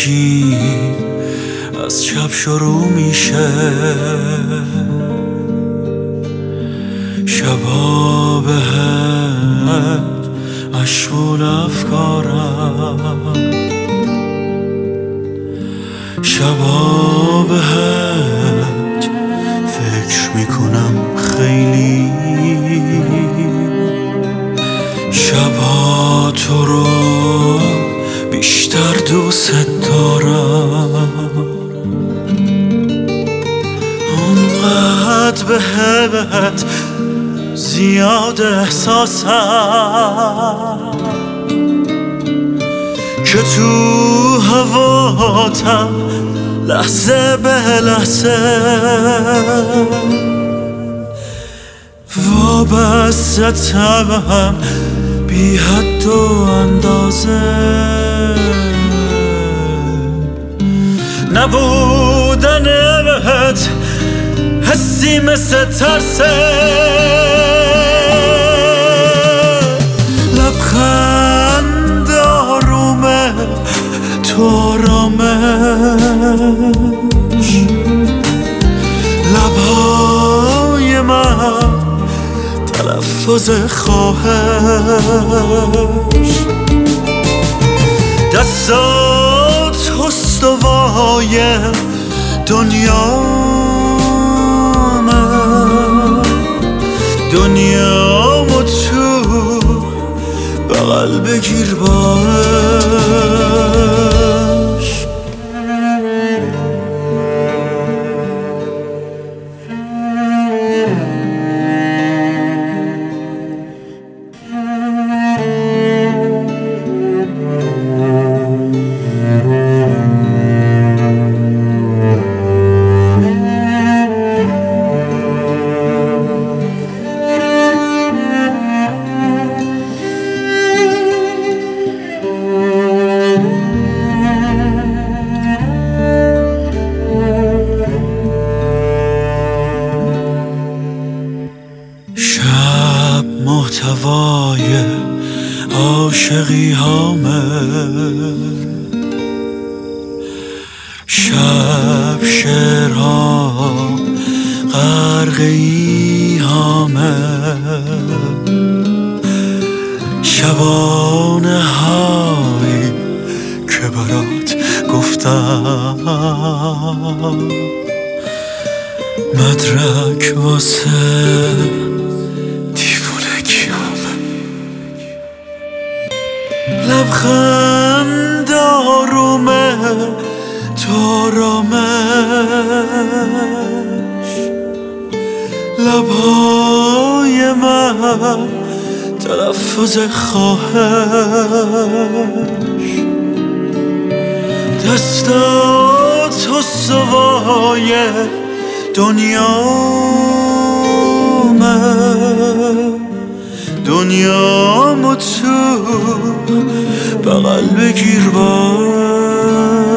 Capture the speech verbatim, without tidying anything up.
نگین از چپ شروع میشه، شبا بهت مشغول افکارم، شبا بهت فکر میکنم خیلی، شبا تو رو بیشتر دوست دارم، اونقدر بهت زیاد احساسم که تو هواتم لحظه به لحظه وابستم بی حد و اندازه. نبودنت حسی مثل ترسه، لبخند آرومه تو آرامش، لبهای من تلفظ خواهش، دستات استوای دنیامه، دنیامو تو بغل بگیر باش. شب محتوای عاشقی هامه، شب شعرها غرق ایهامه، شبانه هایی که برات گفتم مدرک واسه لبخند آرومه تو آرامش، لبهای من تلفظ خواهش، دستات استوای دنیامه، دنیامو تو بغل بگیر باش.